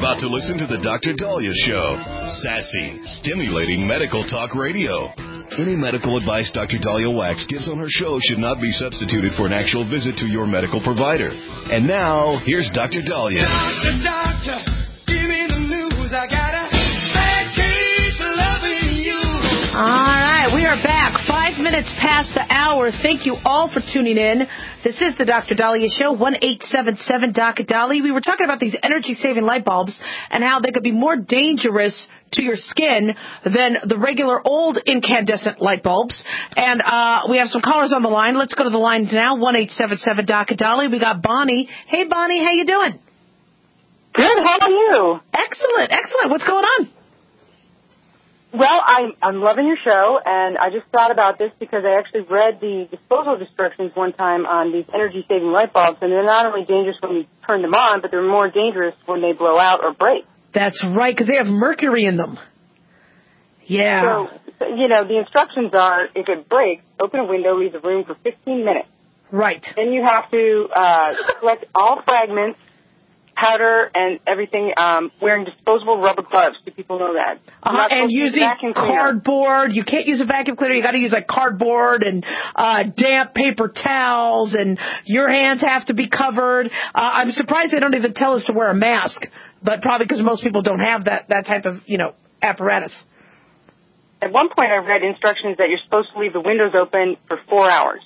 about to listen to the Dr. Dahlia Show. Sassy, stimulating medical talk radio. Any medical advice Dr. Dahlia Wax gives on her show should not be substituted for an actual visit to your medical provider. And now, here's Dr. Dahlia. Doctor, give me the news. I got a bad case of loving you. All right, we are back. 5 minutes past the hour. Thank you all for tuning in. This is the Dr. Dahlia Show, 1-877-Doc-Dahlia. We were talking about these energy-saving light bulbs and how they could be more dangerous to your skin than the regular old incandescent light bulbs. And we have some callers on the line. Let's go to the lines now, 1-877-Doc-Dahlia. We got Bonnie. Hey, Bonnie, how you doing? Good, how are you? Excellent, excellent. What's going on? Well, I'm loving your show, and I just thought about this because I actually read the disposal instructions one time on these energy-saving light bulbs, and they're not only dangerous when you turn them on, but they're more dangerous when they blow out or break. That's right, because they have mercury in them. Yeah. So, you know, the instructions are, if it breaks, open a window, leave the room for 15 minutes. Right. Then you have to collect all fragments, powder, and everything, wearing disposable rubber gloves. Do people know that? And using cardboard. You can't use a vacuum cleaner. You got to use like cardboard and damp paper towels, and your hands have to be covered. I'm surprised they don't even tell us to wear a mask, but probably because most people don't have that type of, apparatus. At one point I read instructions that you're supposed to leave the windows open for 4 hours.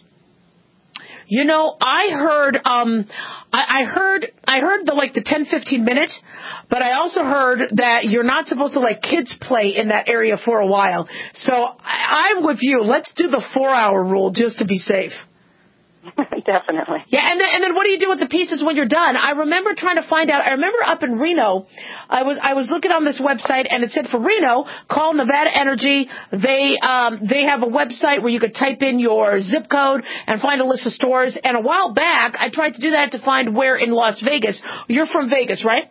I heard, I heard the 10-15 minutes, but I also heard that you're not supposed to let kids play in that area for a while. So I'm with you. Let's do the 4-hour rule just to be safe. Definitely. Yeah, and then what do you do with the pieces when you're done? I remember trying to find out. I remember up in Reno, I was looking on this website, and it said for Reno, call Nevada Energy. They have a website where you could type in your zip code and find a list of stores. And a while back, I tried to do that to find where in Las Vegas. You're from Vegas, right?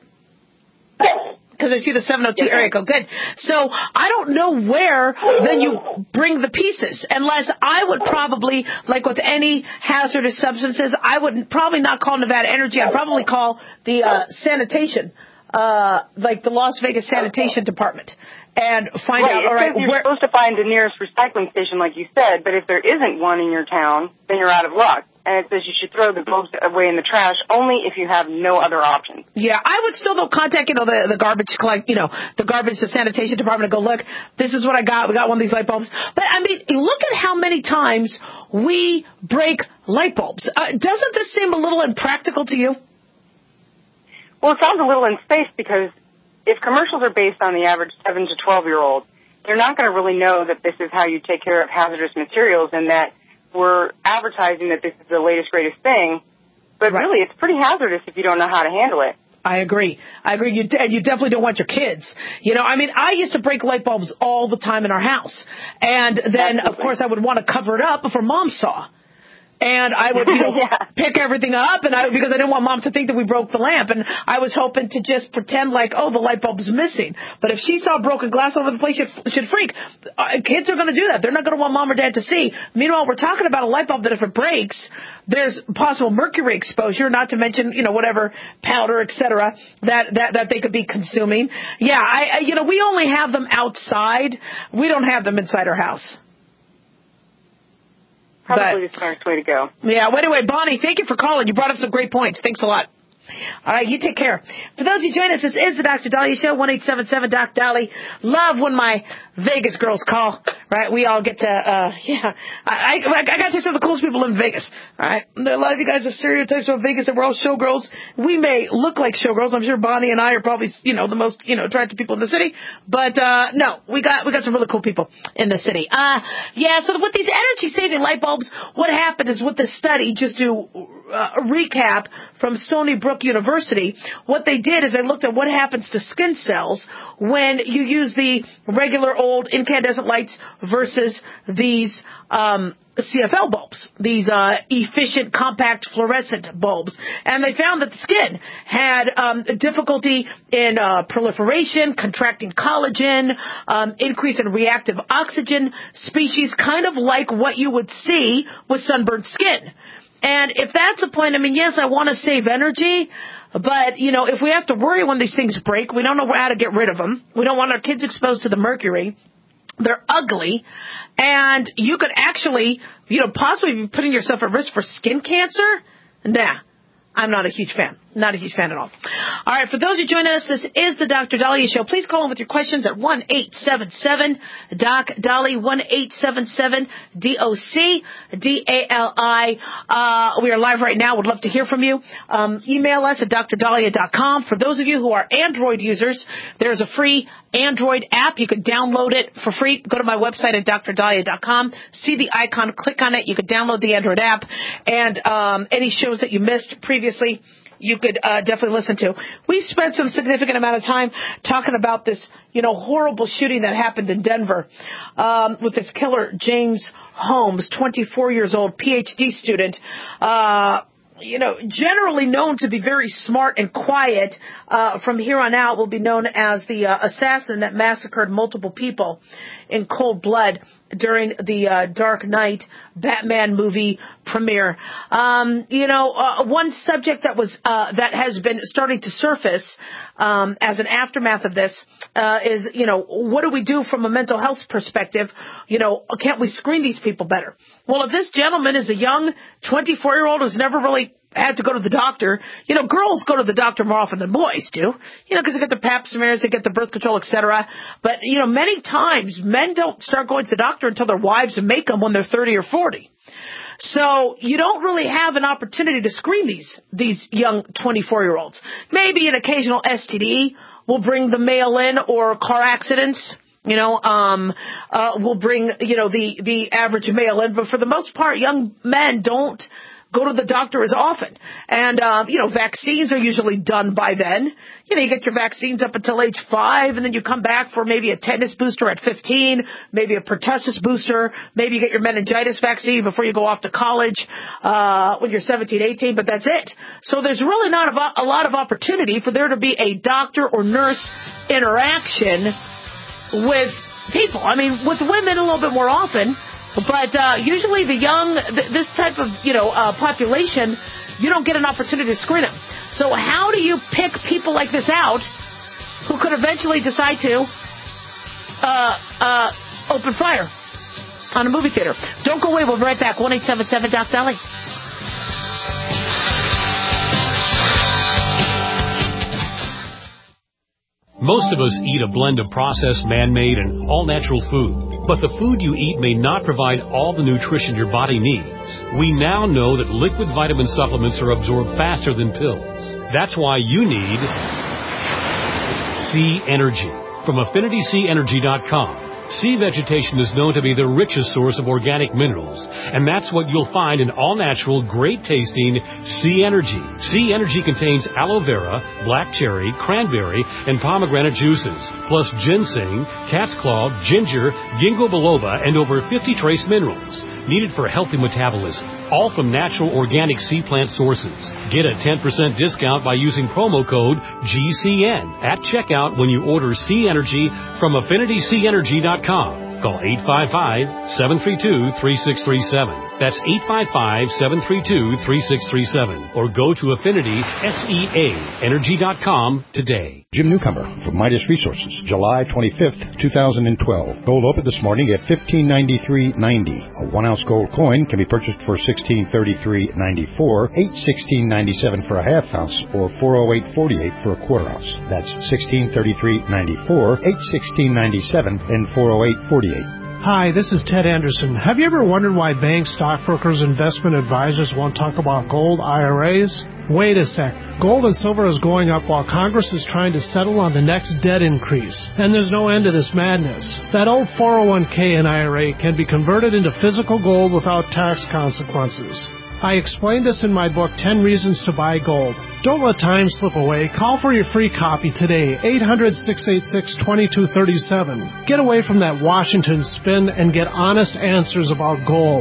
Because I see the 702 area code. Good. So I don't know where then you bring the pieces, unless I would probably, like with any hazardous substances, I would probably not call Nevada Energy. I'd probably call the sanitation, like the Las Vegas Sanitation Department, and find out, all right, you're supposed to find the nearest recycling station, like you said, but if there isn't one in your town, then you're out of luck. And it says you should throw the bulbs away in the trash only if you have no other options. Yeah, I would still contact, the garbage the sanitation department and go, look, this is what I got. We got one of these light bulbs. But, I mean, look at how many times we break light bulbs. Doesn't this seem a little impractical to you? Well, it sounds a little unsafe because if commercials are based on the average 7 to 12-year-old, they're not going to really know that this is how you take care of hazardous materials and that we're advertising that this is the latest, greatest thing, but really it's pretty hazardous if you don't know how to handle it. I agree. You definitely don't want your kids. I used to break light bulbs all the time in our house. And then, of course, I would want to cover it up before Mom saw. And I would, pick everything up, and because I didn't want Mom to think that we broke the lamp. And I was hoping to just pretend like, oh, the light bulb's missing. But if she saw broken glass all over the place, she'd freak. Kids are going to do that. They're not going to want Mom or Dad to see. Meanwhile, we're talking about a light bulb that if it breaks, there's possible mercury exposure, not to mention, whatever powder, et cetera, that they could be consuming. Yeah, we only have them outside. We don't have them inside our house. Probably the smartest way to go. Yeah, well, anyway, Bonnie, thank you for calling. You brought up some great points. Thanks a lot. All right, you take care. For those who join us, this is the Dr. Dahlia Show, 1-877-Doc-Dahlia. Love when my Vegas girls call, right? We all get to, I got to say some of the coolest people in Vegas, all right? A lot of you guys have stereotypes about Vegas that we're all showgirls. We may look like showgirls. I'm sure Bonnie and I are probably, the most, attractive people in the city. But, no, we got some really cool people in the city. So with these energy-saving light bulbs, what happened is with this study, just to recap from Stony Brook University, what they did is they looked at what happens to skin cells when you use the regular old incandescent lights versus these CFL bulbs, these efficient compact fluorescent bulbs. And they found that the skin had difficulty in proliferation, contracting collagen, increase in reactive oxygen species, kind of like what you would see with sunburned skin. And if that's a point, yes, I want to save energy, But, you know, if we have to worry when these things break, we don't know how to get rid of them. We don't want our kids exposed to the mercury. They're ugly. And you could actually, you know, possibly be putting yourself at risk for skin cancer. Nah, I'm not a huge fan. Not a huge fan at all. All right, for those who join us, this is the Dr. Daliah Show. Please call in with your questions at 1-877-DOC-DALI, 1-877-DOC-DALI. We are live right now. Would love to hear from you. Email us at drdaliah.com. For those of you who are Android users, there's a free Android app. You could download it for free. Go to my website at drdaliah.com. See the icon. Click on it. You could download the Android app. And any shows that you missed previously, you could definitely listen to. We spent some significant amount of time talking about this, you know, horrible shooting that happened in Denver with this killer, James Holmes, 24 years old, PhD student, you know, generally known to be very smart and quiet. From here on out will be known as the assassin that massacred multiple people in cold blood during the Dark Knight Batman movie premiere. You know, one subject that was that has been starting to surface as an aftermath of this is, you know, what do we do from a mental health perspective? You know, can't we screen these people better? Well, if this gentleman is a young 24-year-old who's never really had to go to the doctor, you know, girls go to the doctor more often than boys do, you know, because they get the pap smears, they get the birth control, etc. But, you know, many times men don't start going to the doctor until their wives make them when they're 30 or 40. So you don't really have an opportunity to screen these young 24-year-olds. Maybe an occasional STD will bring the male in, or car accidents, you know, will bring, you know, the average male in. But for the most part, young men don't go to the doctor as often. And, you know, vaccines are usually done by then. You know, you get your vaccines up until age 5, and then you come back for maybe a tetanus booster at 15, maybe a pertussis booster, maybe you get your meningitis vaccine before you go off to college when you're 17, 18, but that's it. So there's really not a lot of opportunity for there to be a doctor or nurse interaction with people. I mean, with women a little bit more often, but usually the young, this type of, you know, population, you don't get an opportunity to screen them. So how do you pick people like this out who could eventually decide to open fire on a movie theater? Don't go away. We'll be right back. 1-877-DOC-DALI. Most of us eat a blend of processed, man-made, and all-natural food. But the food you eat may not provide all the nutrition your body needs. We now know that liquid vitamin supplements are absorbed faster than pills. That's why you need Sea Energy from AffinitySeaEnergy.com. Sea vegetation is known to be the richest source of organic minerals, and that's what you'll find in all-natural, great-tasting Sea Energy. Sea Energy contains aloe vera, black cherry, cranberry, and pomegranate juices, plus ginseng, cat's claw, ginger, ginkgo biloba, and over 50 trace minerals needed for a healthy metabolism, all from natural organic sea plant sources. Get a 10% discount by using promo code GCN at checkout when you order Sea Energy from AffinitySeaEnergy.com. Call 855-732-3637. That's 855-732-3637. Or go to AffinitySeaEnergy.com today. Jim Newcomer from Midas Resources, July 25th, 2012. Gold opened this morning at $1593.90. A 1-ounce gold coin can be purchased for $1633.94, $816.97 for a half ounce, or $408.48 for a quarter ounce. That's $1633.94, $816.97, and $408.48. Hi, this is Ted Anderson. Have you ever wondered why banks, stockbrokers, investment advisors won't talk about gold IRAs? Wait a sec. Gold and silver is going up while Congress is trying to settle on the next debt increase. And there's no end to this madness. That old 401k and IRA can be converted into physical gold without tax consequences. I explained this in my book, 10 Reasons to Buy Gold. Don't let time slip away. Call for your free copy today, 800-686-2237. Get away from that Washington spin and get honest answers about gold.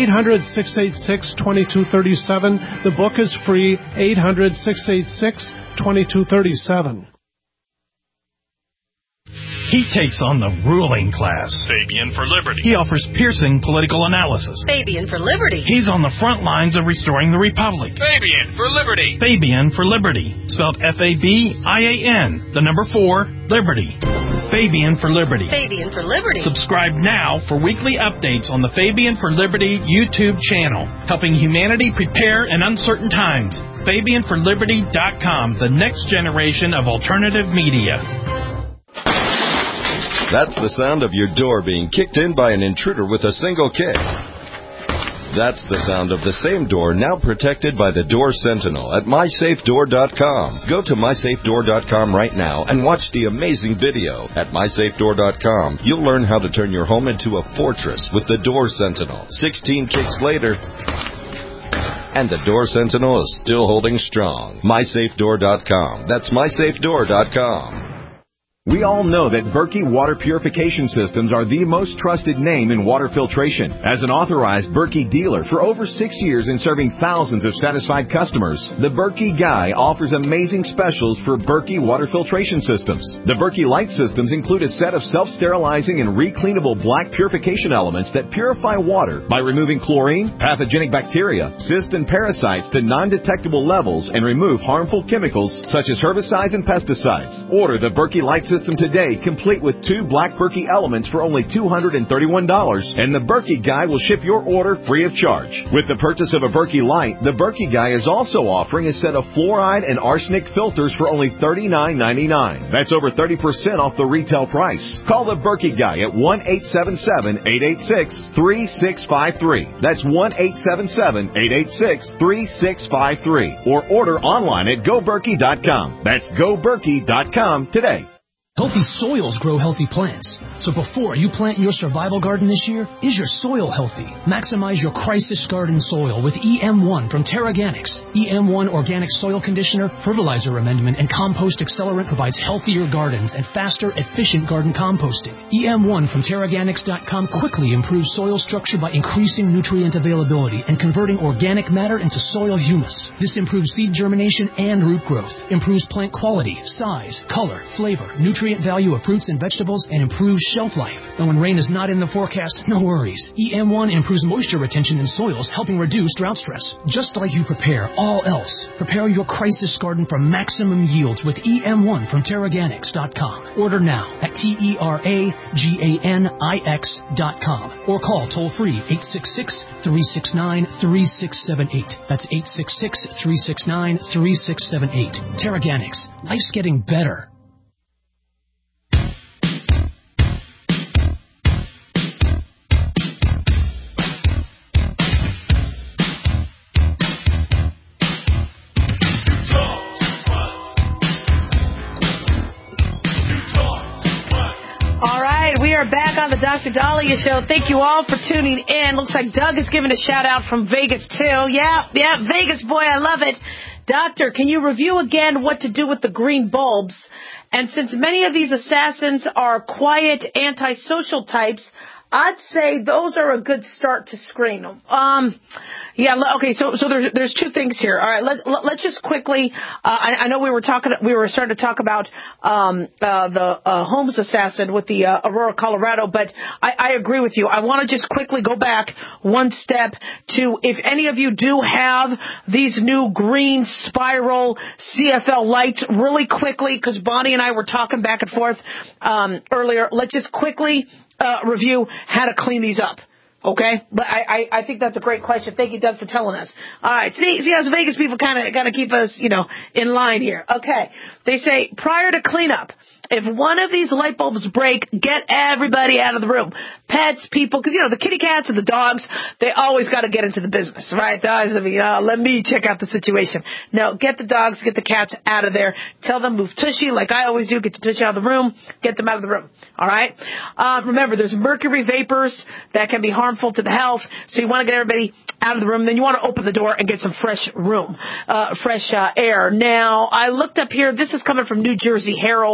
800-686-2237. The book is free, 800-686-2237. He takes on the ruling class. Fabian for Liberty. He offers piercing political analysis. Fabian for Liberty. He's on the front lines of restoring the Republic. Fabian for Liberty. Fabian for Liberty. Spelled Fabian, the number 4, Liberty. Fabian for Liberty. Fabian for Liberty. Subscribe now for weekly updates on the Fabian for Liberty YouTube channel, helping humanity prepare in uncertain times. FabianForLiberty.com, the next generation of alternative media. That's the sound of your door being kicked in by an intruder with a single kick. That's the sound of the same door now protected by the Door Sentinel at MySafeDoor.com. Go to MySafeDoor.com right now and watch the amazing video. At MySafeDoor.com, you'll learn how to turn your home into a fortress with the Door Sentinel. 16 kicks later, and the Door Sentinel is still holding strong. MySafeDoor.com. That's MySafeDoor.com. We all know that Berkey Water Purification Systems are the most trusted name in water filtration. As an authorized Berkey dealer for over 6 years and serving thousands of satisfied customers, the Berkey Guy offers amazing specials for Berkey Water Filtration Systems. The Berkey Light Systems include a set of self-sterilizing and recleanable black purification elements that purify water by removing chlorine, pathogenic bacteria, cysts, and parasites to non-detectable levels and remove harmful chemicals such as herbicides and pesticides. Order the Berkey Light System today, complete with 2 black Berkey elements for only $231, and the Berkey Guy will ship your order free of charge. With the purchase of a Berkey Light, the Berkey Guy is also offering a set of fluoride and arsenic filters for only $39.99. That's over 30% off the retail price. Call the Berkey Guy at 1-877-886-3653. That's 1-877-886-3653. Or order online at GoBerkey.com. That's GoBerkey.com today. Healthy soils grow healthy plants. So before you plant your survival garden this year, is your soil healthy? Maximize your crisis garden soil with EM1 from Terraganics. EM1 Organic Soil Conditioner, Fertilizer Amendment, and Compost Accelerant provides healthier gardens and faster, efficient garden composting. EM1 from Terraganics.com quickly improves soil structure by increasing nutrient availability and converting organic matter into soil humus. This improves seed germination and root growth, improves plant quality, size, color, flavor, nutrient value of fruits and vegetables, and improves shelf life. And when rain is not in the forecast, no worries. EM1 improves moisture retention in soils, helping reduce drought stress. Just like you prepare all else, prepare your crisis garden for maximum yields with EM1 from Terraganics.com. Order now at TERAGANIX.com or call toll-free 866-369-3678. That's 866-369-3678. Terraganics. Life's getting better. Back on the Dr. Dahlia Show. Thank you all for tuning in. Looks like Doug is giving a shout out from Vegas too. Yeah, Vegas boy, I love it. Doctor, can you review again what to do with the green bulbs? And since many of these assassins are quiet, antisocial types, I'd say those are a good start to screen them. Okay, so there's 2 things here. All right, let's just quickly, I know we were starting to talk about the Holmes assassin with the Aurora, Colorado, but I agree with you. I want to just quickly go back one step to, if any of you do have these new green spiral CFL lights, really quickly, because Bonnie and I were talking back and forth earlier, let's just quickly review how to clean these up. Okay? But I think that's a great question. Thank you, Doug, for telling us. All right. See us Vegas people kind of got to keep us, in line here. Okay. They say prior to cleanup, if one of these light bulbs break, get everybody out of the room. Pets, people, because, the kitty cats and the dogs, they always got to get into the business, right? Let me check out the situation. No, get the dogs, get the cats out of there. Tell them move tushy, like I always do. Get the tushy out of the room. Get them out of the room. All right? Remember, there's mercury vapors that can be harmful to the health, so you want to get everybody out of the room. Then you want to open the door and get some fresh air. Now, I looked up here. This is coming from New Jersey Herald. There's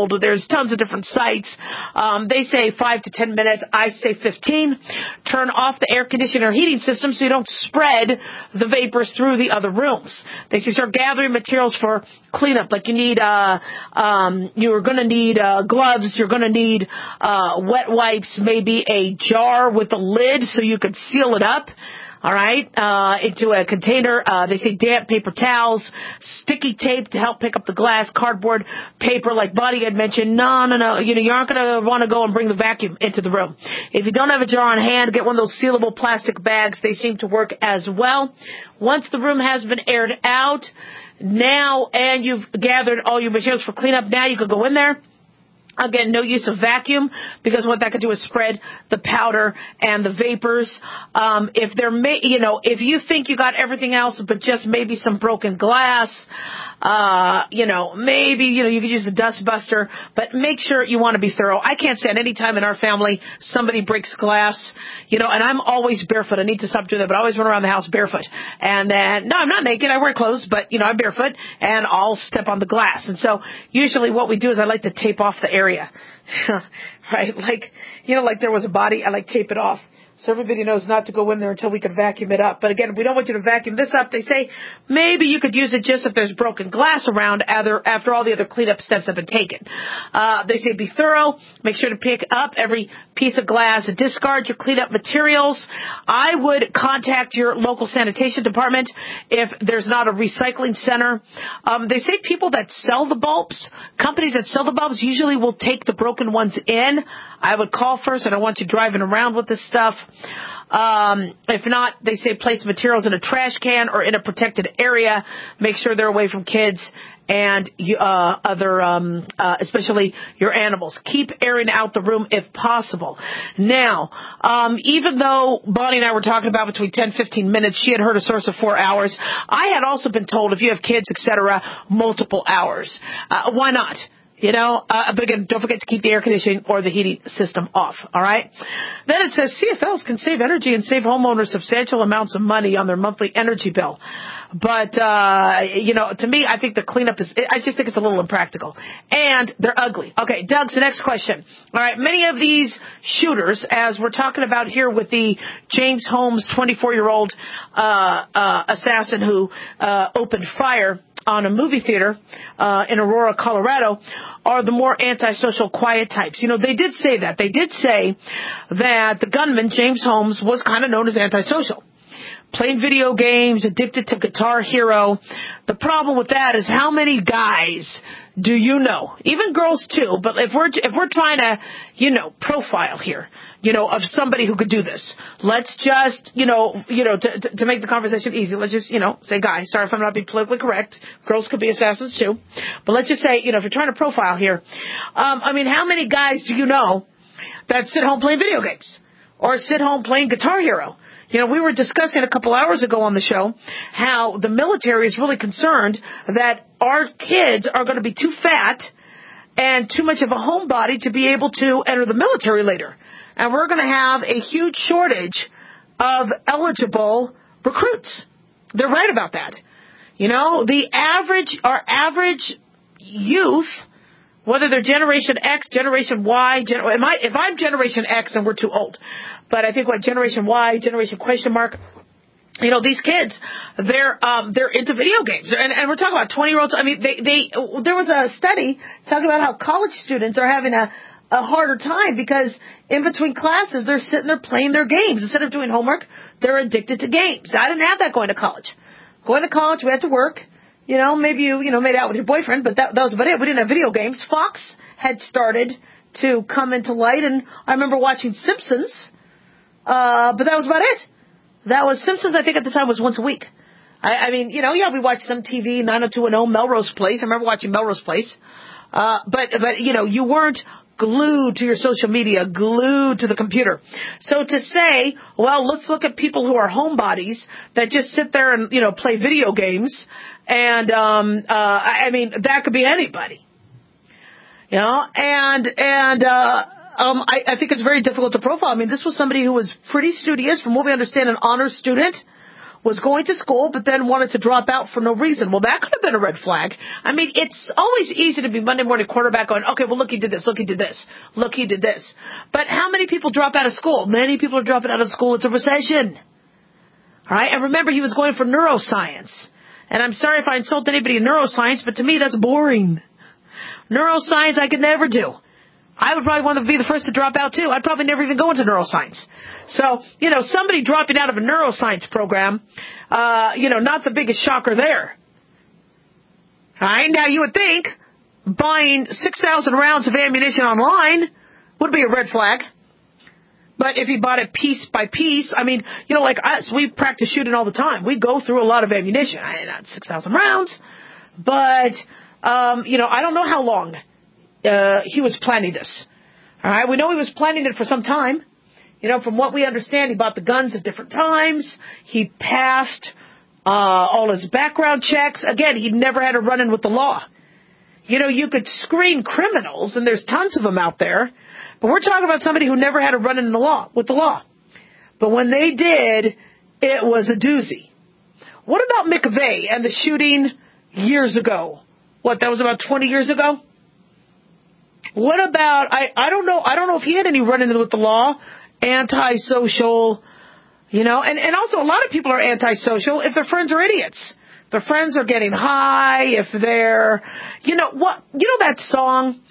tons of different sites. They say 5 to 10 minutes. I say 15. Turn off the air conditioner or heating system so you don't spread the vapors through the other rooms. They say start gathering materials for cleanup. Like you need, you're going to need gloves. You're going to need wet wipes, maybe a jar with a lid so you could seal it up. All right, into a container. They say damp paper towels, sticky tape to help pick up the glass, cardboard paper like Buddy had mentioned. No. You aren't going to want to go and bring the vacuum into the room. If you don't have a jar on hand, get one of those sealable plastic bags. They seem to work as well. Once the room has been aired out, now, and you've gathered all your materials for cleanup, now you can go in there. Again, no use of vacuum because what that could do is spread the powder and the vapors. If you think you got everything else, but just maybe some broken glass, maybe you could use a dust buster, but make sure you want to be thorough. I can't stand any time in our family somebody breaks glass, and I'm always barefoot. I need to stop doing that, but I always run around the house barefoot. And then, no, I'm not naked. I wear clothes, but I'm barefoot and I'll step on the glass. And so usually what we do is I like to tape off the area, right? Like there was a body, I tape it off. So everybody knows not to go in there until we can vacuum it up. But again, we don't want you to vacuum this up. They say maybe you could use it just if there's broken glass around after all the other cleanup steps have been taken. They say be thorough. Make sure to pick up every piece of glass. Discard your cleanup materials. I would contact your local sanitation department if there's not a recycling center. They say people that sell the bulbs, companies that sell the bulbs usually will take the broken ones in. I would call first. I don't want you driving around with this stuff. If not, they say place materials in a trash can or in a protected area. Make sure they're away from kids and especially your animals. Keep airing out the room if possible. Now, even though Bonnie and I were talking about between 10, 15 minutes, she had heard a source of 4 hours. I had also been told if you have kids, etc., multiple hours. Why not? But again, don't forget to keep the air conditioning or the heating system off, all right? Then it says CFLs can save energy and save homeowners substantial amounts of money on their monthly energy bill. But, to me, I think the cleanup I just think it's a little impractical. And they're ugly. Okay, Doug's the next question. All right, many of these shooters, as we're talking about here with the James Holmes 24-year-old assassin who opened fire on a movie theater in Aurora, Colorado, are the more antisocial, quiet types. They did say that. They did say that the gunman, James Holmes, was kind of known as antisocial. Playing video games, addicted to Guitar Hero. The problem with that is how many guys do you know? Even girls too, but if we're trying to, profile here, of somebody who could do this, let's just, to make the conversation easy, let's just, say guys. Sorry if I'm not being politically correct. Girls could be assassins too. But let's just say, if you're trying to profile here, how many guys do you know that sit home playing video games or sit home playing Guitar Hero? We were discussing a couple hours ago on the show how the military is really concerned that our kids are going to be too fat and too much of a homebody to be able to enter the military later. And we're going to have a huge shortage of eligible recruits. They're right about that. Our average youth, whether they're Generation X, Generation Y, if I'm Generation X, then we're too old. But I think Generation Y, Generation question mark, these kids, they're into video games. And we're talking about 20-year-olds. There was a study talking about how college students are having a harder time because in between classes, they're sitting there playing their games. Instead of doing homework, they're addicted to games. I didn't have that going to college. Going to college, we had to work. Maybe you, made out with your boyfriend, but that was about it. We didn't have video games. Fox had started to come into light, and I remember watching Simpsons, but that was about it. That was Simpsons, I think at the time was once a week. We watched some TV, 90210, Melrose Place. I remember watching Melrose Place. But you weren't glued to your social media, glued to the computer. So to say, well, let's look at people who are homebodies that just sit there and, play video games. And, that could be anybody. I think it's very difficult to profile. This was somebody who was pretty studious, from what we understand, an honor student, was going to school, but then wanted to drop out for no reason. Well, that could have been a red flag. I mean, it's always easy to be Monday morning quarterback going, okay, well, look, he did this, look, he did this, look, he did this. But how many people drop out of school? Many people are dropping out of school. It's a recession. All right? And remember, he was going for neuroscience. And I'm sorry if I insult anybody in neuroscience, but to me, that's boring. Neuroscience I could never do. I would probably want to be the first to drop out, too. I'd probably never even go into neuroscience. So, somebody dropping out of a neuroscience program, not the biggest shocker there. All right? Now, you would think buying 6,000 rounds of ammunition online would be a red flag. But if he bought it piece by piece, I mean, like us, we practice shooting all the time. We go through a lot of ammunition. Not 6,000 rounds, but, I don't know how long he was planning this. All right, we know he was planning it for some time. From what we understand, he bought the guns at different times. He passed all his background checks. Again, he never had a run-in with the law. You could screen criminals, and there's tons of them out there. But we're talking about somebody who never had a run-in with the law. But when they did, it was a doozy. What about McVeigh and the shooting years ago? That was about 20 years ago? What about, I don't know if he had any run-ins with the law, antisocial, and also a lot of people are antisocial if their friends are idiots. Their friends are getting high, if they're, that song,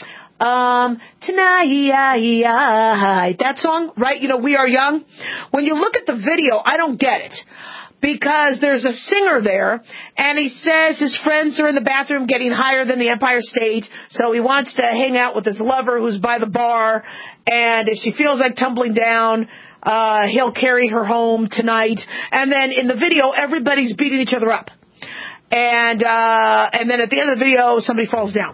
tonight, that song, right? We Are Young. When you look at the video, I don't get it. Because there's a singer there, and he says his friends are in the bathroom getting higher than the Empire State, so he wants to hang out with his lover who's by the bar, and if she feels like tumbling down, he'll carry her home tonight. And then in the video, everybody's beating each other up. And then at the end of the video, somebody falls down.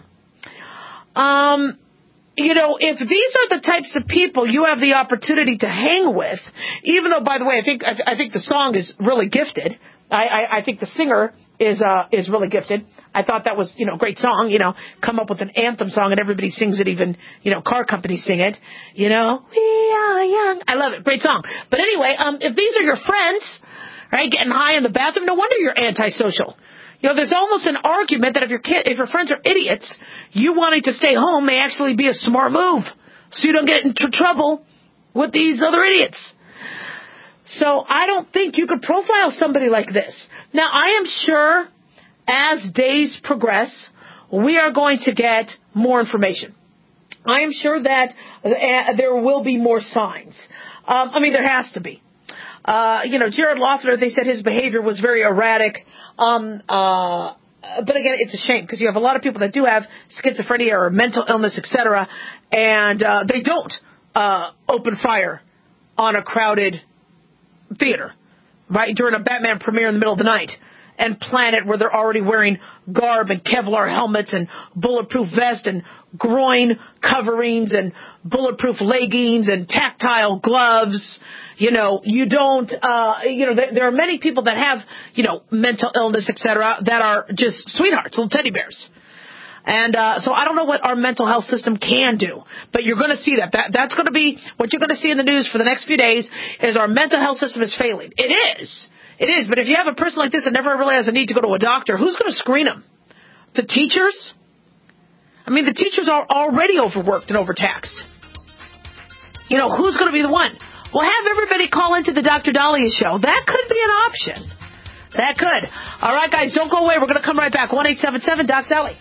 If these are the types of people you have the opportunity to hang with, even though, by the way, I think the song is really gifted. I think the singer is really gifted. I thought that was, great song, come up with an anthem song and everybody sings it, even, car companies sing it, we are young. I love it. Great song. But anyway, if these are your friends, right, getting high in the bathroom, no wonder you're antisocial. There's almost an argument that if your friends are idiots, you wanting to stay home may actually be a smart move, so you don't get into trouble with these other idiots. So I don't think you could profile somebody like this. Now, I am sure as days progress, we are going to get more information. I am sure that there will be more signs. There has to be. Jared Loeffler, they said his behavior was very erratic. But again, it's a shame because you have a lot of people that do have schizophrenia or mental illness, etc., and they don't open fire on a crowded theater, right, during a Batman premiere in the middle of the night, and plan it where they're already wearing garb and Kevlar helmets and bulletproof vests and groin coverings and bulletproof leggings and tactile gloves. You don't, there are many people that have, mental illness, etc., that are just sweethearts, little teddy bears. And so I don't know what our mental health system can do, but you're going to see that. That's going to be what you're going to see in the news for the next few days is our mental health system is failing. It is. But if you have a person like this that never really has a need to go to a doctor, who's going to screen them? The teachers? The teachers are already overworked and overtaxed. Who's going to be the one? Well, have everybody call into the Dr. Dahlia show. That could be an option. That could. All right, guys, don't go away. We're going to come right back. 1-877-DOC-DALI.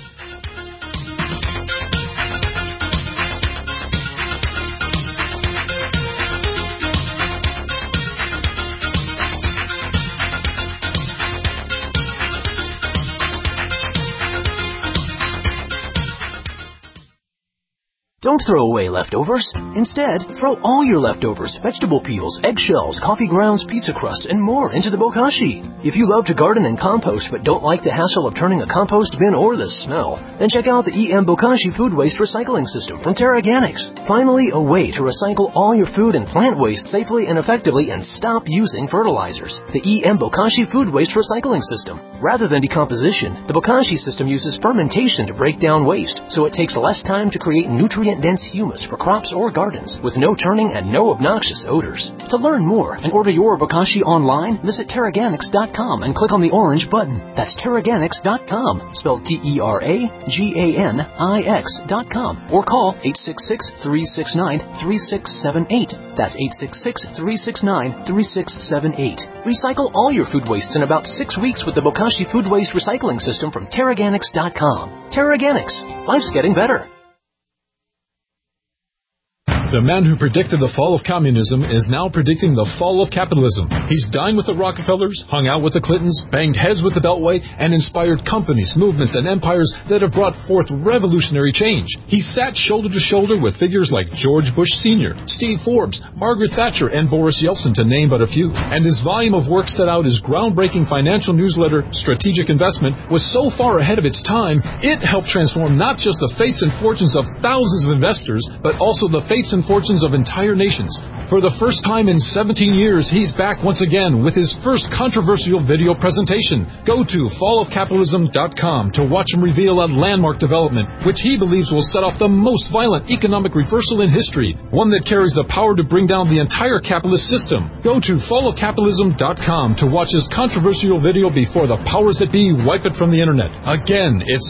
Don't throw away leftovers. Instead, throw all your leftovers, vegetable peels, eggshells, coffee grounds, pizza crust, and more into the bokashi. If you love to garden and compost but don't like the hassle of turning a compost bin or the smell, then check out the EM Bokashi Food Waste Recycling System from TerraGanix. Finally, a way to recycle all your food and plant waste safely and effectively and stop using fertilizers. The EM Bokashi Food Waste Recycling System. Rather than decomposition, the Bokashi system uses fermentation to break down waste, so it takes less time to create nutrient nutrient-dense humus for crops or gardens with no turning and no obnoxious odors. To learn more and order your Bokashi online, visit Terraganics.com and click on the orange button. That's Terraganics.com, spelled Terraganics.com, or call 866-369-3678. That's 866-369-3678. Recycle all your food wastes in about 6 weeks with the Bokashi Food Waste Recycling System from Terraganics.com. Terraganics. Life's getting better. The man who predicted the fall of communism is now predicting the fall of capitalism. He's dined with the Rockefellers, hung out with the Clintons, banged heads with the Beltway, and inspired companies, movements, and empires that have brought forth revolutionary change. He sat shoulder to shoulder with figures like George Bush Sr., Steve Forbes, Margaret Thatcher, and Boris Yeltsin, to name but a few. And his volume of work set out his groundbreaking financial newsletter, Strategic Investment, was so far ahead of its time, it helped transform not just the fates and fortunes of thousands of investors, but also the fates and fortunes of entire nations. For the first time in 17 years, he's back once again with his first controversial video presentation. Go to fallofcapitalism.com to watch him reveal a landmark development, which he believes will set off the most violent economic reversal in history, one that carries the power to bring down the entire capitalist system. Go to fallofcapitalism.com to watch his controversial video before the powers that be wipe it from the internet. Again, it's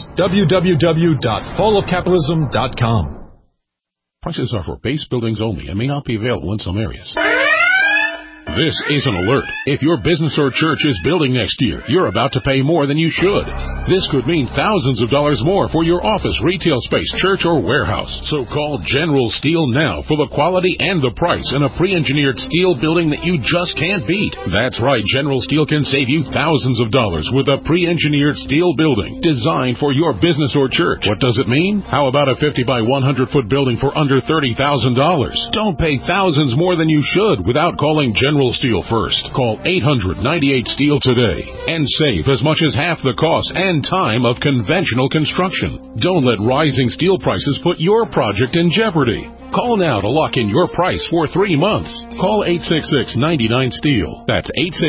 www.fallofcapitalism.com. Prices are for base buildings only and may not be available in some areas. This is an alert. If your business or church is building next year, you're about to pay more than you should. This could mean thousands of dollars more for your office, retail space, church, or warehouse. So call General Steel now for the quality and the price in a pre-engineered steel building that you just can't beat. That's right, General Steel can save you thousands of dollars with a pre-engineered steel building designed for your business or church. What does it mean? How about a 50 by 100 foot building for under $30,000? Don't pay thousands more than you should without calling General Steel first. Call 800-98-STEEL today and save as much as half the cost and time of conventional construction. Don't let rising steel prices put your project in jeopardy. Call now to lock in your price for 3 months. Call 866-99-STEEL. That's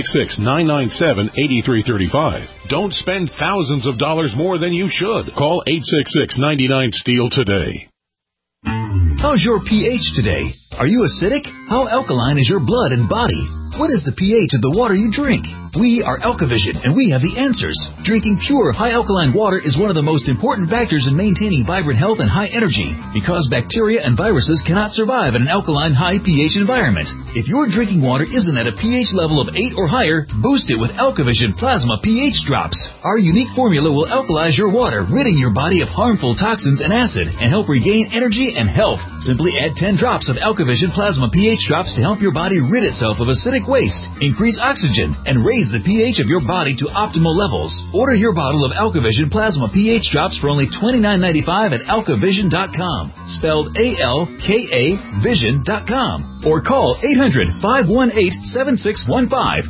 866-997-8335. Don't spend thousands of dollars more than you should. Call 866-99-STEEL today. How's your pH today? Are you acidic? How alkaline is your blood and body? What is the pH of the water you drink? We are Alkavision, and we have the answers. Drinking pure, high-alkaline water is one of the most important factors in maintaining vibrant health and high energy, because bacteria and viruses cannot survive in an alkaline, high pH environment. If your drinking water isn't at a pH level of 8 or higher, boost it with Alkavision Plasma pH Drops. Our unique formula will alkalize your water, ridding your body of harmful toxins and acid, and help regain energy and health. Simply add 10 drops of Alkavision Plasma pH Drops to help your body rid itself of acidic waste, increase oxygen, and raise the pH of your body to optimal levels. Order your bottle of Alkavision Plasma pH Drops for only $29.95 at alkavision.com, spelled A-L-K-A Vision.com, or call 800-518-7615,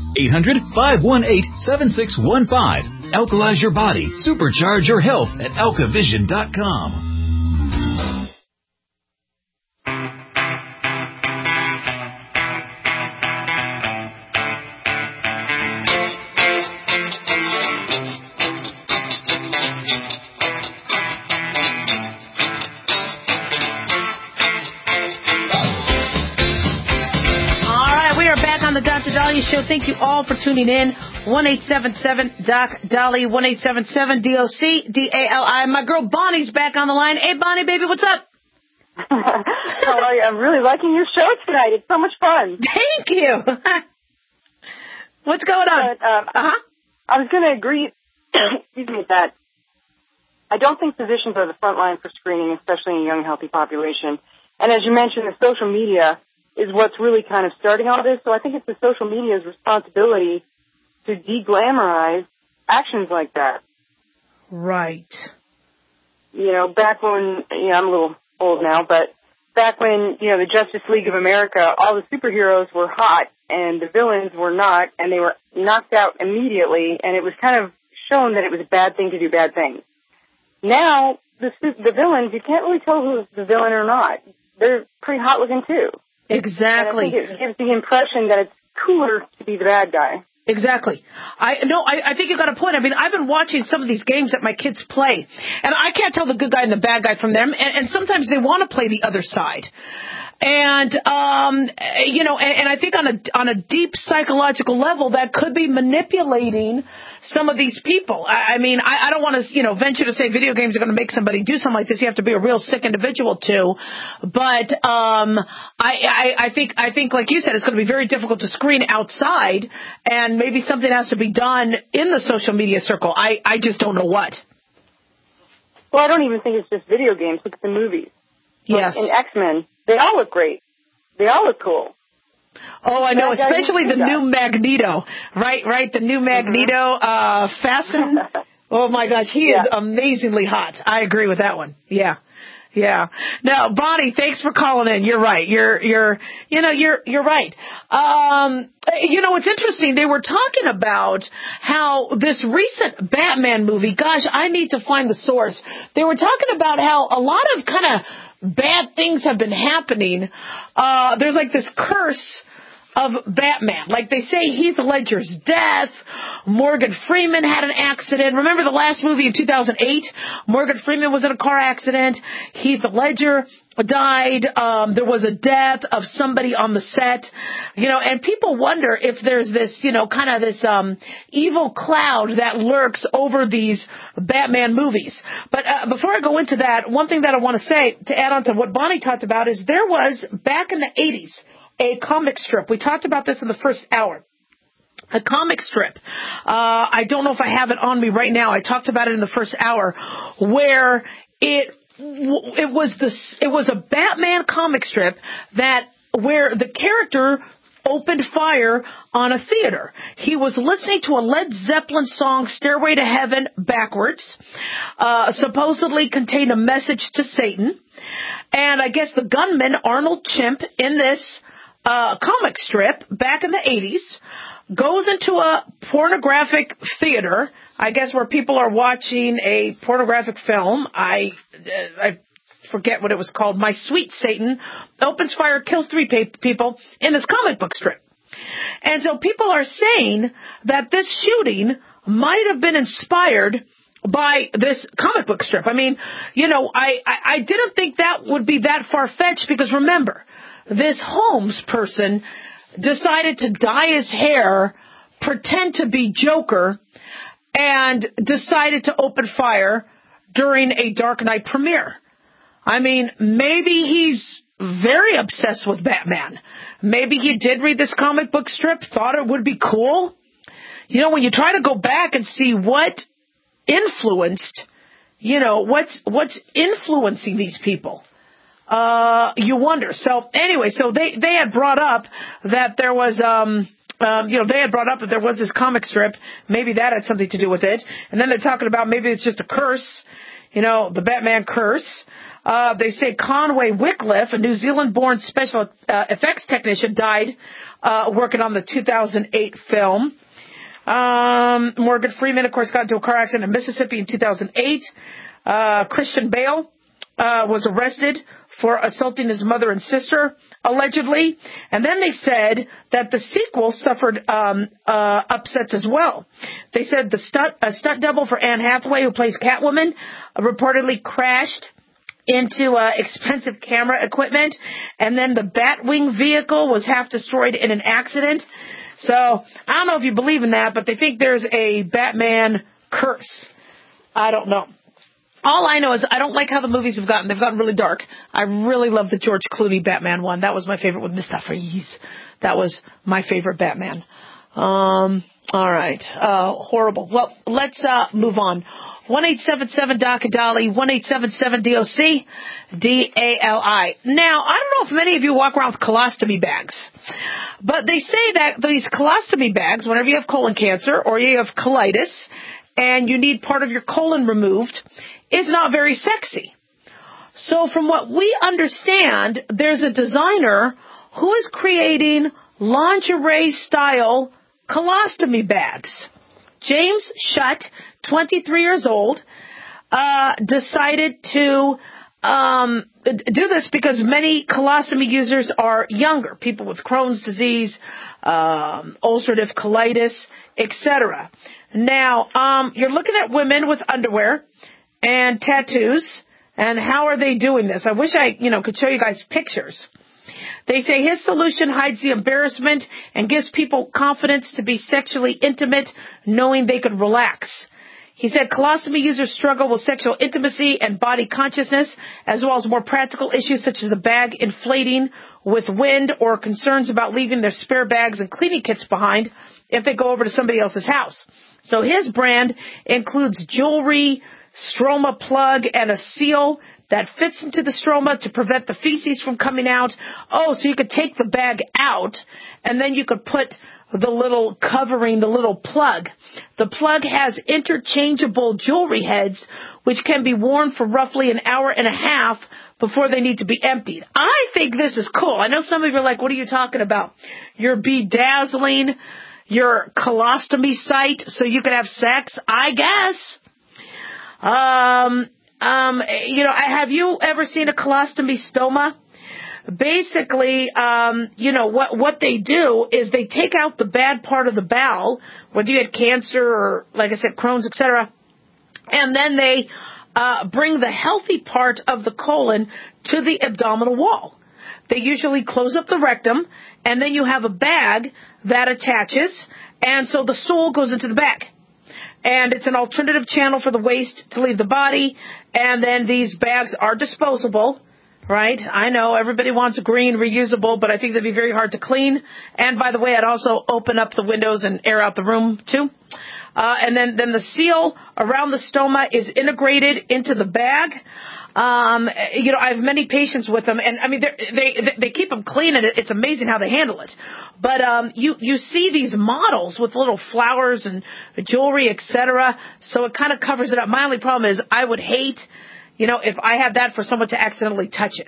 800-518-7615. Alkalize your body, supercharge your health at alkavision.com. Show. Thank you all for tuning in. 1-877-DOC-DOLLY, 1-877-DOC-DALI. My girl Bonnie's back on the line. Hey, Bonnie, baby, what's up? How are you? I'm really liking your show tonight. It's so much fun. Thank you. What's going on? I was going to agree, excuse me, that I don't think physicians are the front line for screening, especially in a young, healthy population. And as you mentioned, the social media is what's really kind of starting all this. So I think it's the social media's responsibility to de-glamorize actions like that. Right. You know, back when, I'm a little old now, but back when, the Justice League of America, all the superheroes were hot and the villains were not, and they were knocked out immediately, and it was kind of shown that it was a bad thing to do bad things. Now, the villains, you can't really tell who's the villain or not. They're pretty hot looking too. Exactly. And I think it gives the impression that it's cooler to be the bad guy. Exactly. I think you got a point. I mean, I've been watching some of these games that my kids play, and I can't tell the good guy and the bad guy from them, and sometimes they want to play the other side. And, and I think on a deep psychological level, that could be manipulating some of these people. I mean, I don't want to, venture to say video games are going to make somebody do something like this. You have to be a real sick individual too. But, I think, like you said, it's going to be very difficult to screen outside, and maybe something has to be done in the social media circle. I just don't know what. Well, I don't even think it's just video games. Look at the movies. Yes. In X-Men, they all look great. They all look cool. Oh, I know, especially the new Magneto. Right, the new Magneto, Fasten. Oh my gosh, he is amazingly hot. I agree with that one. Yeah. Now, Bonnie, thanks for calling in. You're right. You're right. It's interesting. They were talking about how this recent Batman movie, gosh, I need to find the source. They were talking about how a lot of kind of bad things have been happening. There's like this curse of Batman. Like they say Heath Ledger's death, Morgan Freeman had an accident. Remember the last movie in 2008? Morgan Freeman was in a car accident. Heath Ledger died. There was a death of somebody on the set. And people wonder if there's this, kind of this evil cloud that lurks over these Batman movies. But before I go into that, one thing that I want to say to add on to what Bonnie talked about is there was, back in the 80s, a comic strip. We talked about this in the first hour. A comic strip. I don't know if I have it on me right now. I talked about it in the first hour, where it was a Batman comic strip where the character opened fire on a theater. He was listening to a Led Zeppelin song, Stairway to Heaven, backwards, supposedly contained a message to Satan. And I guess the gunman, Arnold Chimp, in this comic strip back in the 80s, goes into a pornographic theater, I guess where people are watching a pornographic film. I forget what it was called. My Sweet Satan, opens fire, kills 3 people in this comic book strip. And so people are saying that this shooting might have been inspired by this comic book strip. I mean, I didn't think that would be that far-fetched, because remember, this Holmes person decided to dye his hair, pretend to be Joker, and decided to open fire during a Dark Knight premiere. I mean, maybe he's very obsessed with Batman. Maybe he did read this comic book strip, thought it would be cool. When you try to go back and see what influenced, what's influencing these people, you wonder. So anyway, so they had brought up that there was, this comic strip. Maybe that had something to do with it. And then they're talking about maybe it's just a curse, the Batman curse. They say Conway Wycliffe, a New Zealand-born special effects technician, died working on the 2008 film. Morgan Freeman, of course, got into a car accident in Mississippi in 2008. Christian Bale was arrested for assaulting his mother and sister, allegedly. And then they said that the sequel suffered upsets as well. They said the stunt double for Anne Hathaway, who plays Catwoman, reportedly crashed into expensive camera equipment, and then the Batwing vehicle was half destroyed in an accident. So I don't know if you believe in that, but they think there's a Batman curse. I don't know. All I know is I don't like how the movies have gotten. They've gotten really dark. I really love the George Clooney Batman one. That was my favorite with Mr. Freeze. That was my favorite Batman. All right. Horrible. Well, let's move on. 1-877-DOC-DALI, 1-877-DOC-DALI. Now, I don't know if many of you walk around with colostomy bags, but they say that these colostomy bags, whenever you have colon cancer or you have colitis and you need part of your colon removed, is not very sexy. So from what we understand, there's a designer who is creating lingerie-style colostomy bags. James Shutt, 23 years old, decided to do this because many colostomy users are younger, people with Crohn's disease, ulcerative colitis, etc. Now, you're looking at women with underwear and tattoos, and how are they doing this? I wish I, could show you guys pictures. They say his solution hides the embarrassment and gives people confidence to be sexually intimate, knowing they could relax. He said colostomy users struggle with sexual intimacy and body consciousness, as well as more practical issues such as the bag inflating with wind or concerns about leaving their spare bags and cleaning kits behind if they go over to somebody else's house. So his brand includes jewelry, stroma plug, and a seal that fits into the stroma to prevent the feces from coming out. Oh, so you could take the bag out, and then you could put the little covering, the little plug. The plug has interchangeable jewelry heads, which can be worn for roughly an hour and a half before they need to be emptied. I think this is cool. I know some of you are like, what are you talking about? You're bedazzling your colostomy site so you can have sex? I guess. Have you ever seen a colostomy stoma? Basically, what they do is they take out the bad part of the bowel, whether you had cancer or, like I said, Crohn's, etc., and then they bring the healthy part of the colon to the abdominal wall. They usually close up the rectum, and then you have a bag that attaches, and so the stool goes into the bag. And it's an alternative channel for the waste to leave the body. And then these bags are disposable, right? I know everybody wants a green reusable, but I think that'd be very hard to clean. And by the way, I'd also open up the windows and air out the room too. And then the seal around the stoma is integrated into the bag. I have many patients with them, and I mean, they keep them clean, and it's amazing how they handle it. But you see these models with little flowers and jewelry, etc. So it kind of covers it up. My only problem is I would hate, if I had that for someone to accidentally touch it,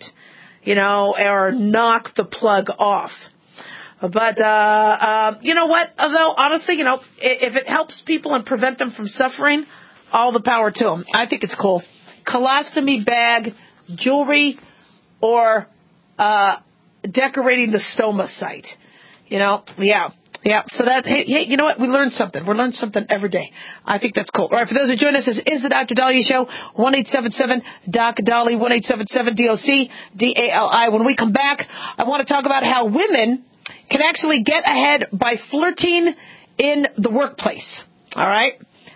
or knock the plug off. But you know what? Although honestly, if it helps people and prevent them from suffering, all the power to them. I think it's cool. Colostomy bag, jewelry, or decorating the stoma site. Yeah. So that, hey, you know what? We learned something. We learn something every day. I think that's cool. All right, for those who join us, this is the Dr. Daliah Show, 1-877-DOC-DALI, 1-877-DOC-DALI. When we come back, I want to talk about how women can actually get ahead by flirting in the workplace. All right?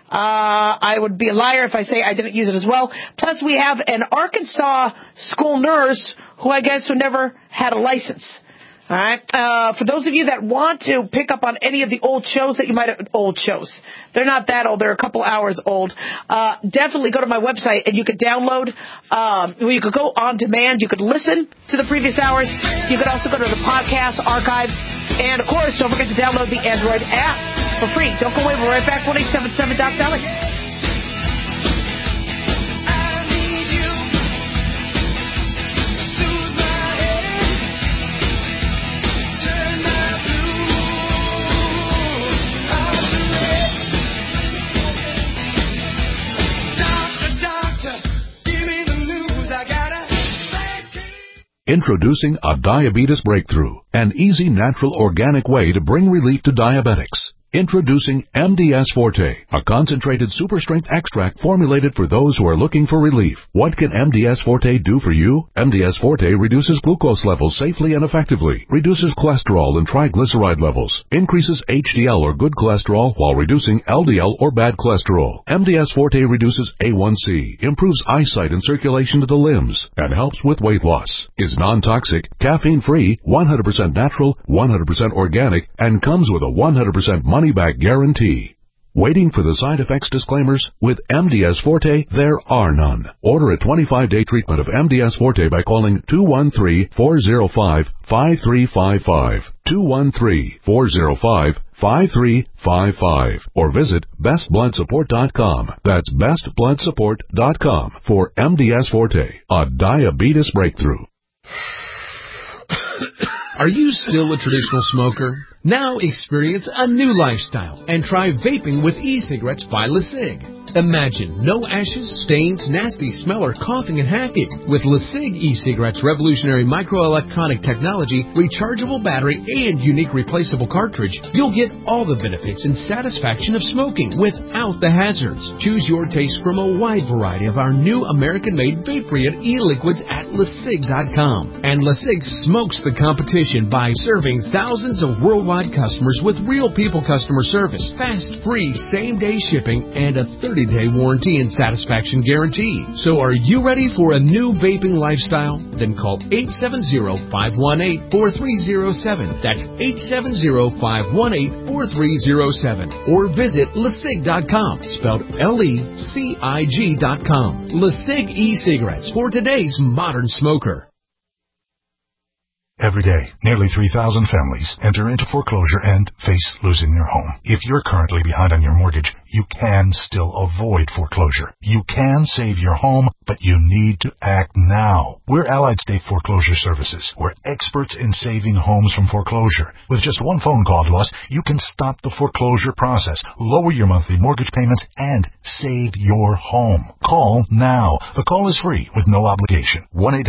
I would be a liar if I say I didn't use it as well. Plus, we have an Arkansas school nurse who never had a license. All right. For those of you that want to pick up on any of the old shows that you might have, old shows. They're not that old. They're a couple hours old. Definitely go to my website and you could download, you could go on demand. You could listen to the previous hours. You could also go to the podcast archives. And of course, don't forget to download the Android app for free. Don't go away. We're right back. 1-877-DOC-DALI. Introducing a diabetes breakthrough, an easy, natural, organic way to bring relief to diabetics. Introducing MDS Forte, a concentrated super-strength extract formulated for those who are looking for relief. What can MDS Forte do for you? MDS Forte reduces glucose levels safely and effectively, reduces cholesterol and triglyceride levels, increases HDL or good cholesterol while reducing LDL or bad cholesterol. MDS Forte reduces A1C, improves eyesight and circulation to the limbs, and helps with weight loss. Is non-toxic, caffeine-free, 100% natural, 100% organic, and comes with a 100% money-back guarantee. Waiting for the side effects disclaimers? With MDS Forte, there are none. Order a 25-day treatment of MDS Forte by calling 213-405-5355, 213-405-5355, or visit bestbloodsupport.com. That's bestbloodsupport.com for MDS Forte, a diabetes breakthrough. Are you still a traditional smoker? Now experience a new lifestyle and try vaping with e-cigarettes by LeSig. Imagine no ashes, stains, nasty smell, or coughing and hacking. With LeSig e-cigarettes' revolutionary microelectronic technology, rechargeable battery, and unique replaceable cartridge, you'll get all the benefits and satisfaction of smoking without the hazards. Choose your taste from a wide variety of our new American-made Vaporeon e-liquids at LeSig.com. And LeSig smokes the competition by serving thousands of worldwide customers with real people customer service, fast, free, same-day shipping, and a 30-day warranty and satisfaction guarantee. So are you ready for a new vaping lifestyle? Then call 870-518-4307. That's 870-518-4307. Or visit LeSig.com, spelled LECIG.com. LeSig e-cigarettes for today's modern smoker. Every day, nearly 3,000 families enter into foreclosure and face losing their home. If you're currently behind on your mortgage, you can still avoid foreclosure. You can save your home, but you need to act now. We're Allied State Foreclosure Services. We're experts in saving homes from foreclosure. With just one phone call to us, you can stop the foreclosure process, lower your monthly mortgage payments, and save your home. Call now. The call is free with no obligation.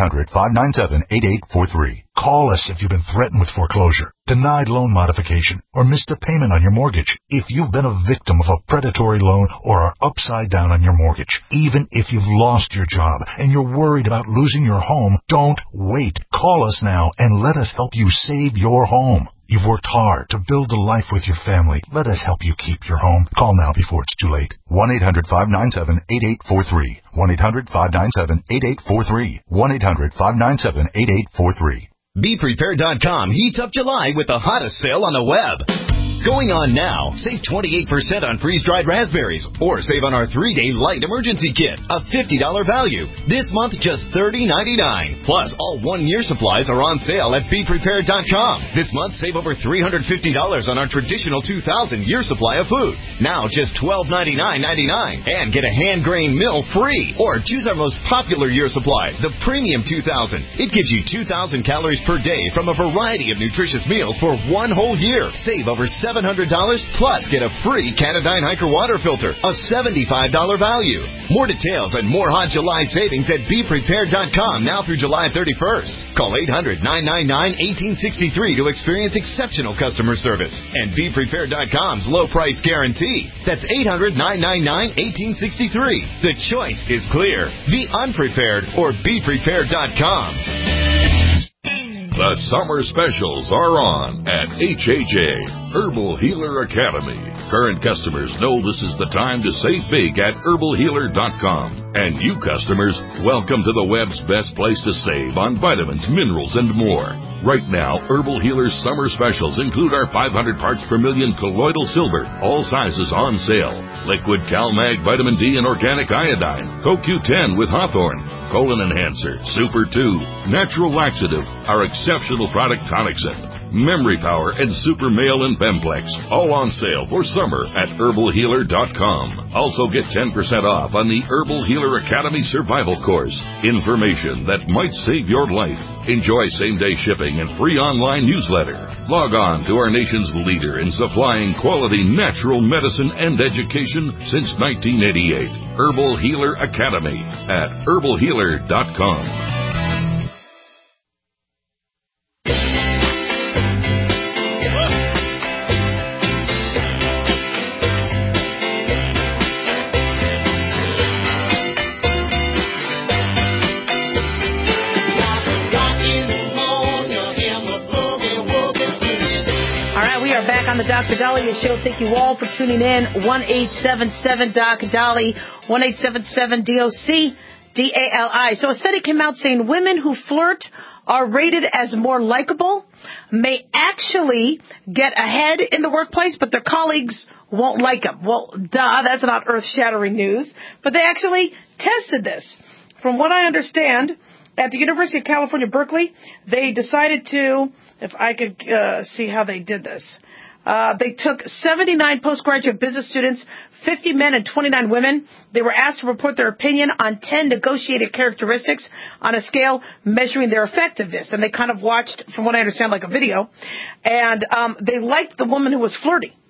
1-800-597-8843. Call us if you've been threatened with foreclosure, denied loan modification, or missed a payment on your mortgage. If you've been a victim of a predatory loan or are upside down on your mortgage, even if you've lost your job and you're worried about losing your home, don't wait. Call us now and let us help you save your home. You've worked hard to build a life with your family. Let us help you keep your home. Call now before it's too late. 1-800-597-8843. 1-800-597-8843. 1-800-597-8843. BePrepared.com heats up July with the hottest sale on the web. Going on now. Save 28% on freeze-dried raspberries, or save on our 3-day light emergency kit, a $50 value. This month, just $30.99. Plus, all 1-year supplies are on sale at BePrepared.com. This month, save over $350 on our traditional 2,000-year supply of food. Now, just $12.99.99. And get a hand-grained mill free. Or choose our most popular year supply, the Premium 2000. It gives you 2,000 calories per day from a variety of nutritious meals for 1 whole year. Save over $700, plus get a free Canadine Hiker water filter, a $75 value. More details and more hot July savings at BePrepared.com now through July 31st. Call 800-999-1863 to experience exceptional customer service and BePrepared.com's low price guarantee. That's 800-999-1863. The choice is clear. Be unprepared or BePrepared.com. The summer specials are on at HHA, Herbal Healer Academy. Current customers know this is the time to save big at herbalhealer.com. And you customers, welcome to the web's best place to save on vitamins, minerals, and more. Right now, Herbal Healer's summer specials include our 500 parts per million colloidal silver, all sizes on sale. Liquid CalMag Vitamin D and Organic Iodine, CoQ10 with Hawthorne, Colon Enhancer, Super 2, Natural Laxative, our exceptional product Tonic-Sin, Memory Power, and Super Male and Bemplex, all on sale for summer at herbalhealer.com. Also get 10% off on the Herbal Healer Academy Survival Course. Information that might save your life. Enjoy same-day shipping and free online newsletter. Log on to our nation's leader in supplying quality natural medicine and education since 1988. Herbal Healer Academy at herbalhealer.com. On the Dr. Dahlia Show. Thank you all for tuning in. 1-877-DOC-DALI, 1-877-DOC-DALI. So a study came out saying women who flirt are rated as more likable, may actually get ahead in the workplace, but their colleagues won't like them. Well, that's not earth-shattering news, but they actually tested this. From what I understand, at the University of California, Berkeley, they decided to, if I could see how they did this, they took 79 postgraduate business students, 50 men and 29 women. They were asked to report their opinion on 10 negotiated characteristics on a scale measuring their effectiveness. And they kind of watched, from what I understand, like a video. And they liked the woman who was flirty.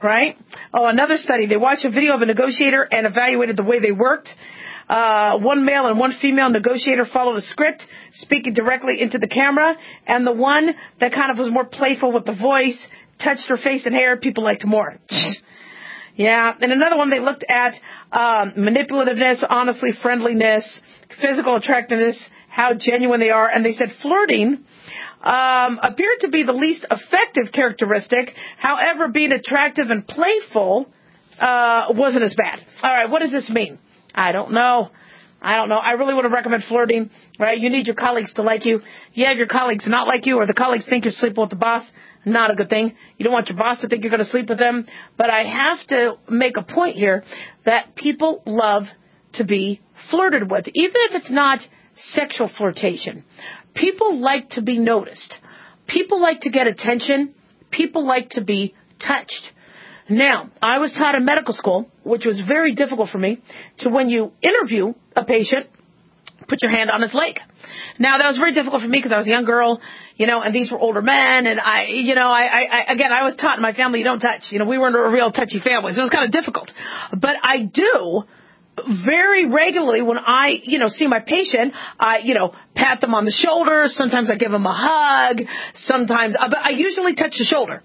right? Oh, another study. They watched a video of a negotiator and evaluated the way they worked. One male and one female negotiator followed a script, speaking directly into the camera, and the one that kind of was more playful with the voice, touched her face and hair, people liked more. Yeah, and another one they looked at manipulativeness, honestly, friendliness, physical attractiveness, how genuine they are, and they said flirting appeared to be the least effective characteristic. However, being attractive and playful wasn't as bad. All right, what does this mean? I don't know. I really wouldn't recommend flirting, right? You need your colleagues to like you. You have your colleagues not like you, or the colleagues think you're sleeping with the boss. Not a good thing. You don't want your boss to think you're going to sleep with them. But I have to make a point here that people love to be flirted with, even if it's not sexual flirtation. People like to be noticed. People like to get attention. People like to be touched. Now, I was taught in medical school, which was very difficult for me, to when you interview a patient, put your hand on his leg. Now, that was very difficult for me because I was a young girl, and these were older men, and I was taught in my family, you don't touch. We weren't a real touchy family, so it was kind of difficult. But I do very regularly when I, see my patient, I, pat them on the shoulder. Sometimes I give them a hug. Sometimes, but I usually touch the shoulder.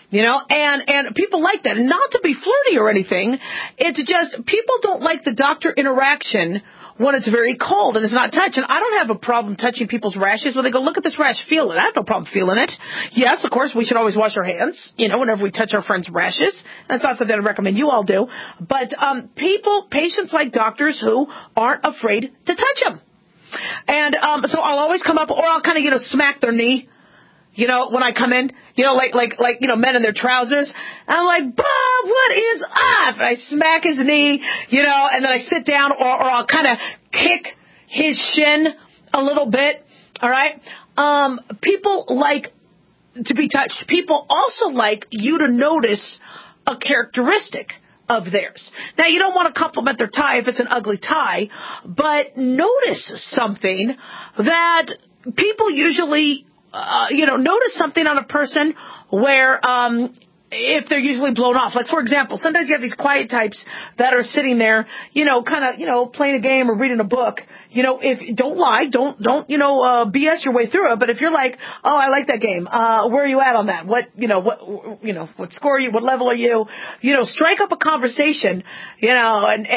And people like that. And not to be flirty or anything. It's just people don't like the doctor interaction when it's very cold and it's not touch. And I don't have a problem touching people's rashes when they go, look at this rash, feel it. I have no problem feeling it. Yes, of course, we should always wash our hands, whenever we touch our friends' rashes. That's not something I recommend you all do. But patients like doctors who aren't afraid to touch them. And so I'll always come up, or I'll kind of, smack their knee. When I come in, like men in their trousers. I'm like, Bob, what is up? And I smack his knee, and then I sit down, or I'll kind of kick his shin a little bit. All right. People like to be touched. People also like you to notice a characteristic of theirs. Now, you don't want to compliment their tie if it's an ugly tie, but notice something that people usually notice something on a person where, if they're usually blown off. Like, for example, sometimes you have these quiet types that are sitting there, playing a game or reading a book. Don't lie, don't, BS your way through it. But if you're like, oh, I like that game, where are you at on that? What score are you? What level are you? Strike up a conversation, and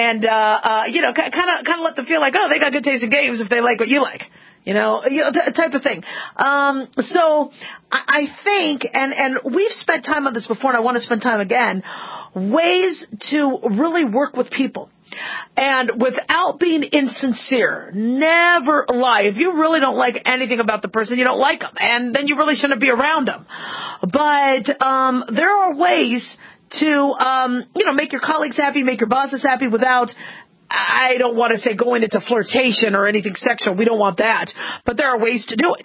kind of let them feel like, oh, they got good taste in games if they like what you like. Type of thing. So I think, and we've spent time on this before, and I want to spend time again, ways to really work with people. And without being insincere, never lie. If you really don't like anything about the person, you don't like them, and then you really shouldn't be around them. But there are ways to, make your colleagues happy, make your bosses happy without, I don't want to say going into flirtation or anything sexual. We don't want that. But there are ways to do it,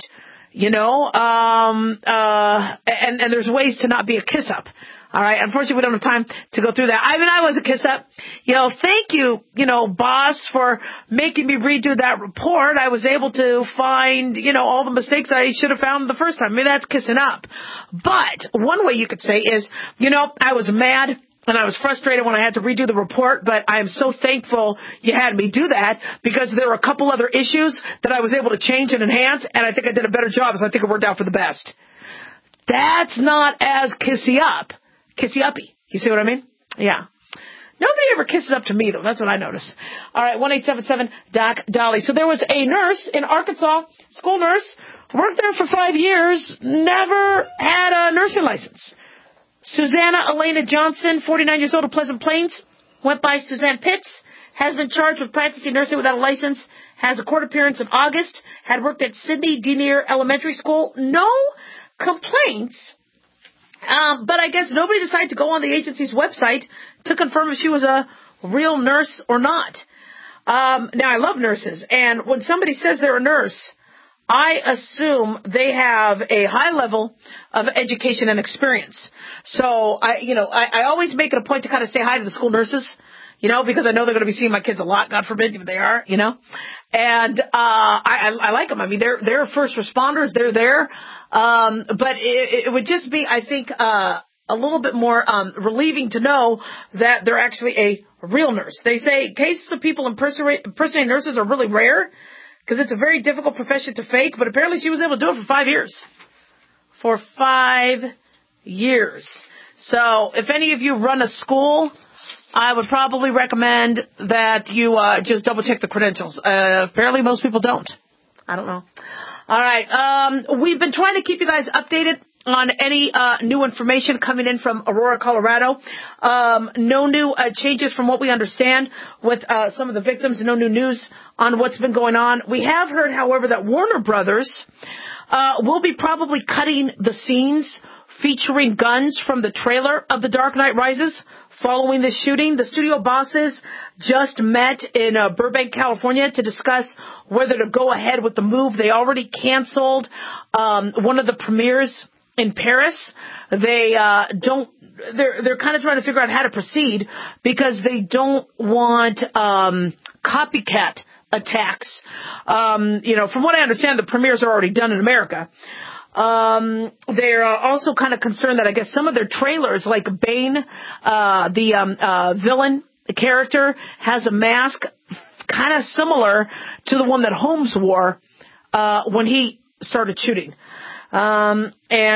and there's ways to not be a kiss up. All right. Unfortunately, we don't have time to go through that. I was a kiss up. Thank you, boss, for making me redo that report. I was able to find, all the mistakes I should have found the first time. Maybe that's kissing up. But one way you could say is, I was mad. And I was frustrated when I had to redo the report, but I am so thankful you had me do that because there were a couple other issues that I was able to change and enhance, and I think I did a better job, so I think it worked out for the best. That's not as kissy-uppy. You see what I mean? Yeah. Nobody ever kisses up to me, though. That's what I notice. All right, 1-877-DOC-DOLLY. So there was a nurse in Arkansas, school nurse, worked there for 5 years, never had a nursing license. Susanna Elena Johnson, 49 years old of Pleasant Plains, went by Suzanne Pitts, has been charged with practicing nursing without a license, has a court appearance in August, had worked at Sidney Denier Elementary School. No complaints, but I guess nobody decided to go on the agency's website to confirm if she was a real nurse or not. Now, I love nurses, and when somebody says they're a nurse, I assume they have a high level of education and experience. So I always make it a point to kind of say hi to the school nurses, because I know they're going to be seeing my kids a lot, God forbid, if they are, and I like them. I mean, they're first responders. They're there. But it would just be, I think, a little bit more relieving to know that they're actually a real nurse. They say cases of people impersonating nurses are really rare because it's a very difficult profession to fake, but apparently she was able to do it for 5 years. For 5 years. So if any of you run a school, I would probably recommend that you just double-check the credentials. Apparently most people don't. I don't know. All right. We've been trying to keep you guys updated on any new information coming in from Aurora, Colorado. No new changes from what we understand with some of the victims. No new news on what's been going on. We have heard, however, that Warner Brothers will be probably cutting the scenes featuring guns from the trailer of The Dark Knight Rises following the shooting. The studio bosses just met in Burbank, California to discuss whether to go ahead with the move. They already canceled one of the premieres in Paris. They're kind of trying to figure out how to proceed because they don't want copycat attacks. From what I understand, the premieres are already done in America. They're also kind of concerned that I guess some of their trailers, like Bane, the villain character, has a mask kind of similar to the one that Holmes wore when he started shooting. So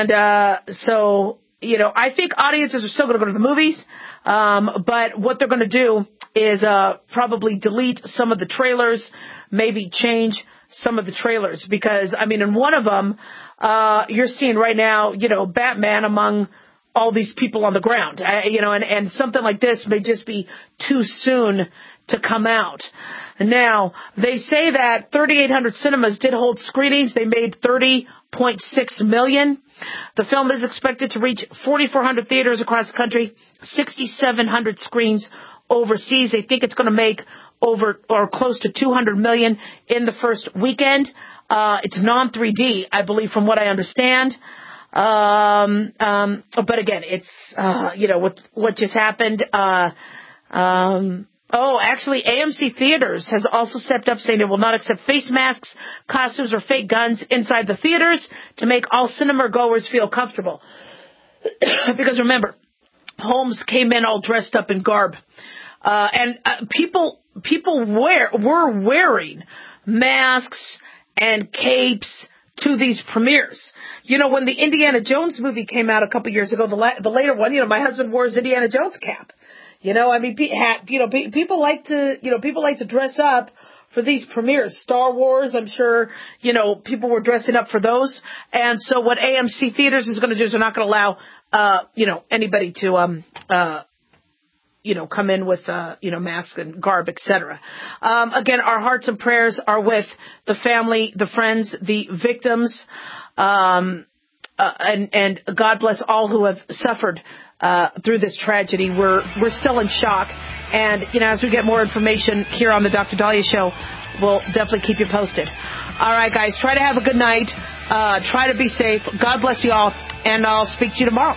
I think audiences are still going to go to the movies, but what they're going to do is probably delete some of the trailers, maybe change some of the trailers, because, I mean, in one of them, you're seeing right now, Batman among all these people on the ground, and something like this may just be too soon to come out. Now, they say that 3,800 cinemas did hold screenings. They made $30.6 million. The film is expected to reach 4,400 theaters across the country, 6,700 screens overseas. They think it's going to make over or close to $200 million in the first weekend. It's non-3D, I believe, from what I understand. But again, it's, with what just happened, actually, AMC Theaters has also stepped up, saying it will not accept face masks, costumes, or fake guns inside the theaters to make all cinema goers feel comfortable. Because remember, Holmes came in all dressed up in garb. And people were wearing masks and capes to these premieres. When the Indiana Jones movie came out a couple years ago, the later one, my husband wore his Indiana Jones cap. People like to dress up for these premieres. Star Wars, I'm sure, people were dressing up for those. And so what AMC Theaters is going to do is they're not going to allow, anybody to, come in with, masks and garb, etc. Again, our hearts and prayers are with the family, the friends, the victims, and God bless all who have suffered through this tragedy. We're still in shock, and as we get more information here on the Dr. Dahlia Show, we'll definitely keep you posted. All right, guys, try to have a good night. Try to be safe. God bless you all, and I'll speak to you tomorrow.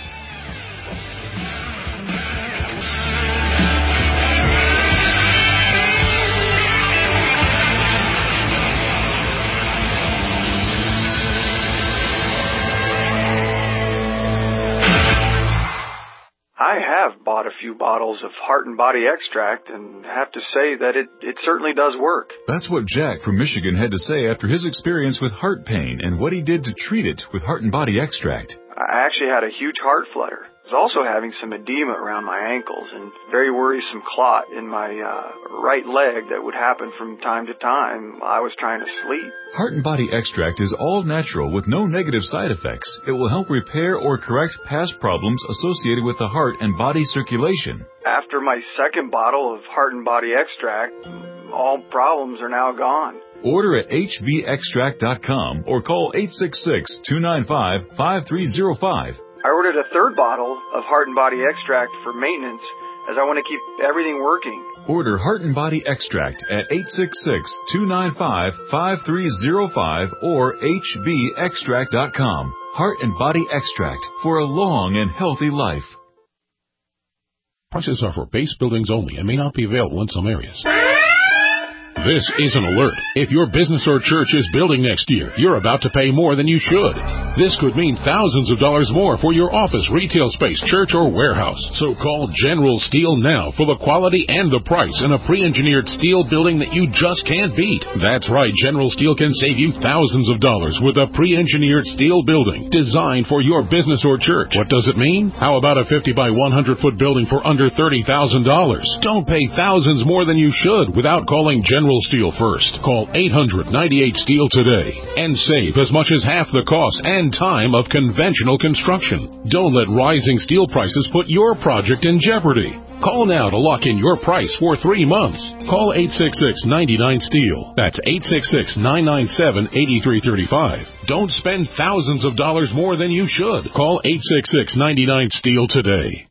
I have bought a few bottles of Heart and Body Extract and have to say that it certainly does work. That's what Jack from Michigan had to say after his experience with heart pain and what he did to treat it with Heart and Body Extract. I actually had a huge heart flutter. I was also having some edema around my ankles and very worrisome clot in my right leg that would happen from time to time. I was trying to sleep. Heart and Body Extract is all natural with no negative side effects. It will help repair or correct past problems associated with the heart and body circulation. After my second bottle of Heart and Body Extract, all problems are now gone. Order at hbextract.com or call 866-295-5305. I ordered a third bottle of Heart and Body Extract for maintenance as I want to keep everything working. Order Heart and Body Extract at 866-295-5305 or hbextract.com. Heart and Body Extract for a long and healthy life. Prices are for base buildings only and may not be available in some areas. This is an alert. If your business or church is building next year, you're about to pay more than you should. This could mean thousands of dollars more for your office, retail space, church, or warehouse. So call General Steel now for the quality and the price in a pre-engineered steel building that you just can't beat. That's right, General Steel can save you thousands of dollars with a pre-engineered steel building designed for your business or church. What does it mean? How about a 50 by 100 foot building for under $30,000? Don't pay thousands more than you should without calling General Steel first. Call 800-98-STEEL today and save as much as half the cost and time of conventional construction. Don't let rising steel prices put your project in jeopardy. Call now to lock in your price for 3 months. Call 866-99-STEEL. That's 866-997-8335. Don't spend thousands of dollars more than you should. Call 866-99-STEEL today.